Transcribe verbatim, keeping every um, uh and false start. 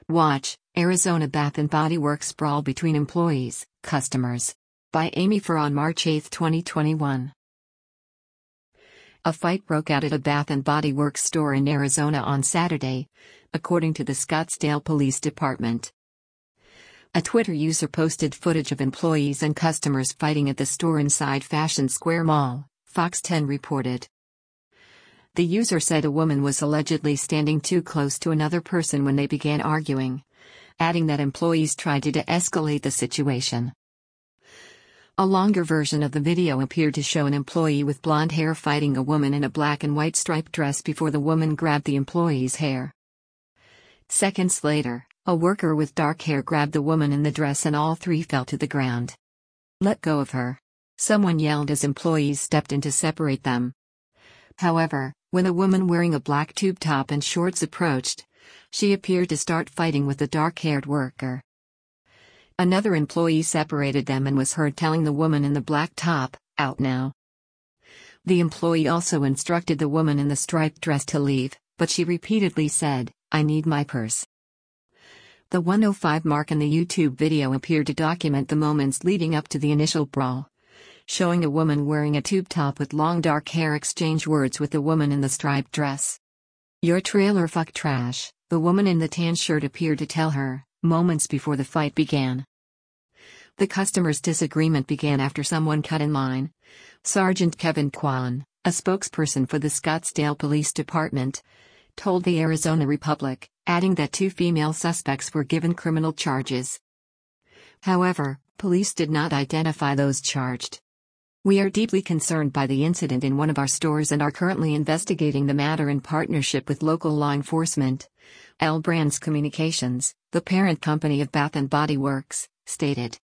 Watch, Arizona Bath and Body Works brawl between employees, customers. By Amy Farr on March eighth twenty twenty-one. A fight broke out at a Bath and Body Works store in Arizona on Saturday, according to the Scottsdale Police Department. A Twitter user posted footage of employees and customers fighting at the store inside Fashion Square Mall, Fox ten reported. The user said a woman was allegedly standing too close to another person when they began arguing, adding that employees tried to de-escalate the situation. A longer version of the video appeared to show an employee with blonde hair fighting a woman in a black and white striped dress before the woman grabbed the employee's hair. Seconds later, a worker with dark hair grabbed the woman in the dress and all three fell to the ground. "Let go of her," someone yelled as employees stepped in to separate them. However, when a woman wearing a black tube top and shorts approached, she appeared to start fighting with the dark-haired worker. Another employee separated them and was heard telling the woman in the black top, "Out now." The employee also instructed the woman in the striped dress to leave, but she repeatedly said, "I need my purse." The one oh five mark in the YouTube video appeared to document the moments leading up to the initial brawl, showing a woman wearing a tube top with long dark hair exchange words with the woman in the striped dress. "Your trailer fuck trash," the woman in the tan shirt appeared to tell her, moments before the fight began. The customers' disagreement began after someone cut in line. Sergeant Kevin Kwan, a spokesperson for the Scottsdale Police Department, told the Arizona Republic, adding that two female suspects were given criminal charges. However, police did not identify those charged. "We are deeply concerned by the incident in one of our stores and are currently investigating the matter in partnership with local law enforcement," L Brands Communications, the parent company of Bath and Body Works, stated.